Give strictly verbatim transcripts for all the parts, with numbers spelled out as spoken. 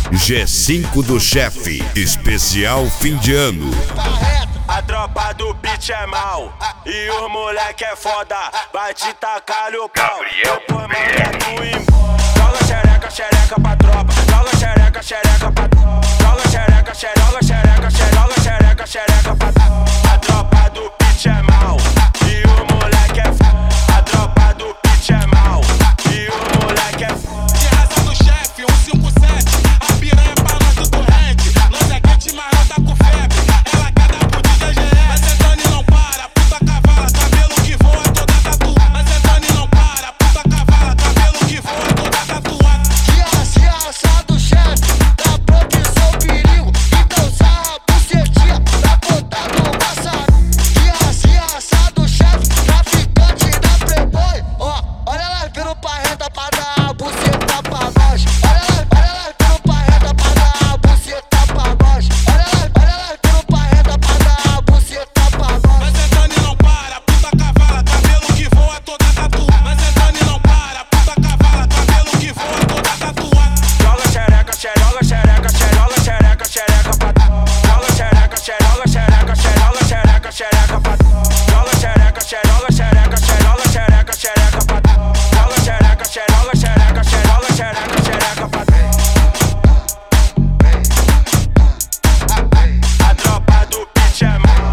G cinco do chefe, especial fim de ano. A tropa do beat é mal e o moleque é foda, vai te tacar o pau. Depois manda tu embora. Joga xereca, xereca pra tropa. Joga xereca, xereca pra tropa. Joga xereca, xereca, xereca, xereca, xereca, xereca pra tropa. A tropa do beat é mal e o moleque é foda. A tropa do beat é mal e o moleque é foda. De raça do chefe, um cinco sete. A piranha pra nós do torrente. Nós é quente, mas não tá com febre. Ela quer dar pro D J G S. Mas sentando e não para, puta cavala. Cabelo que voa toda tatuada. Mas sentando e não para, puta cavala. Cabelo que voa toda tatuada. De raça, de raça do chefe, da profissão perigo. Então sarra a bucetinha da ponta do maçarico. De raça, de raça do chefe, traficante da Playboy. Ó, olha elas vindo pra reta pra dar a buceta pra nós. Olha elas, olha elas vindo pra reta pra dar a buceta pra nós. Olha elas, olha elas vindo pra reta pra dar a buceta pra nós. Mas sentando e não para, puta cavala. Cabelo que voa toda tatuada. Mas sentando e não para, puta cavala. Cabelo que voa toda tatuada. Joga xereca, xereca, xereca, xereca, xereca, xereca pra tropa. Joga xereca, xereca, xereca, xereca, xereca, xereca pra tropa. Joga xereca, xereca, xereca, xereca, xereca, xereca pra tropa. Joga xereca, xereca, xereca, xereca, xereca, xereca pra tropa. A tropa do beat é mal.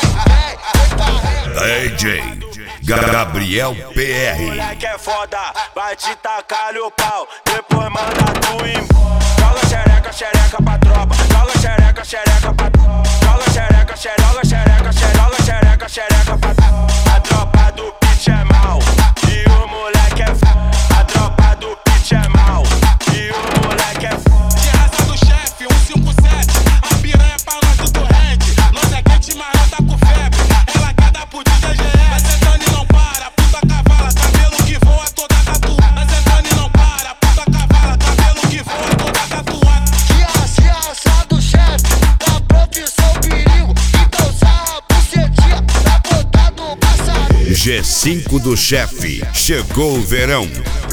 D J Gabriel P R. Moleque é foda, vai te tacar o pau. Depois manda tu embora. Joga xereca, xereca pra tropa. Joga xereca, xereca pra tropa. Joga xereca, xereca, xereca, xereca, xereca, xereca pra tropa. A tropa do beat é mal e o moleque é foda. A tropa do beat é mal e o moleque é foda. De raça do chefe, um cinco sete. A piranha pra nós do torrente. Nós é quente, mas não tá com febre. Ela quer dar pro D J G S. Mas sentando e não para, puta cavala. Cabelo que voa toda tatuada. Mas sentando e não para, puta cavala. Cabelo que voa toda tatuada. De raça, de raça do chefe, da profissão perigo. Então sarra a bucetinha da ponta do maçarico. G cinco do chefe, chegou o verão.